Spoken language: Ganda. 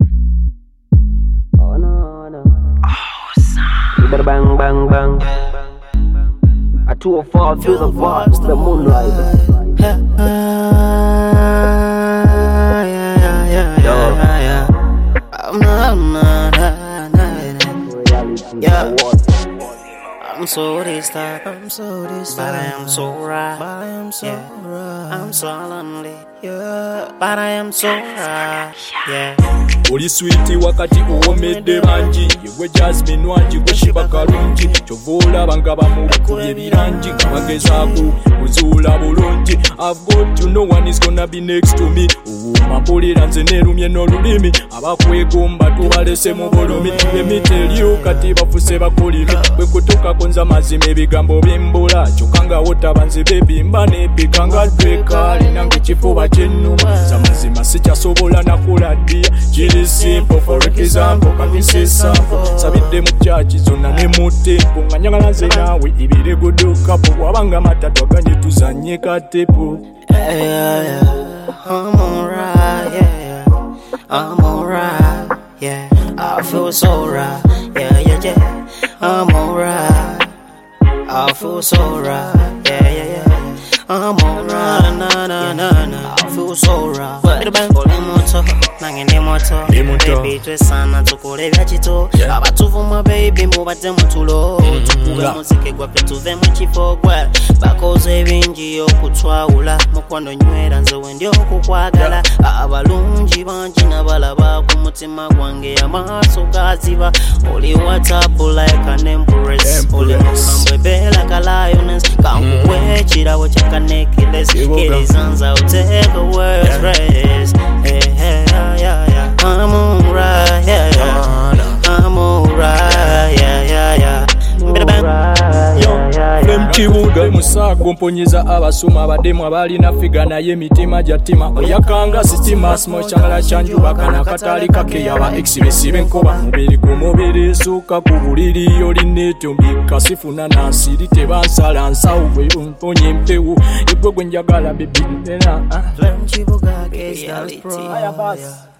Oh no, no. You better bang, bang, bang. A 204 through the bars, the moonlight. I'm so this type, but I am so right. I'm so lonely, but I am so right. Oli sweetie wakati uwomedde bangi yewe Jasmine wangi gwe shiba kalungi kyovoola banga bamubakubye ebirangi nga bagezaako kuzuula bulungi. I've got you, no one is gonna be next to me. Uwuma mpulira nze neerumye n'olulimi abakwegomba tubalese mu bulumi. Emiteliyo kati bafuse bakolimi bwe kutuukako nze amazima ebigambo bimbula kyokka nga wotaba nze bebimba nebika nga ddweka alina ng'ekifuba kyennuma zamazima sikyasobola nakuladdiya. Kiri simple for example kabise sample sabidde mu church zonna ne mu tempo nga njagala nze naawe ibire gudukapo wabanga matatu aganye tuzanye katepo. I'm alright, I'm alright, I feel so right, I'm alright, I feel so right, I'm alright, I feel so right. Ole moto, nangende moto, baby twesana tukole bya kito. Abatuvuma baby mubate mutulo, tukube muzike gwaffe tuve mu kifo gwe. Bakoze ebingi okutwawula, mukwano nywera nze wendi okukwagala. Abalungi bangi nabalaba ku mutima gwange amaaso gaziba. Oli WhatsApp like an empress, oli mukambwe be like a lioness. Kankuwe ekirabo kya necklace, kirizanza uteke words race. I'm alright, I'm alright, Kibuga musago mponyeza abasuma abademu abalina figa naye emitima gyatima oyakanga sitima small changala chanju bakana katali kake yaba exibisibe nkoba mubiri ku mubiri suka ku buliri olineto mbikasifuna nansiri tebansala nsawo gwe mponye mpewu igwe gwe njagala bibi nena Kibuga is reality.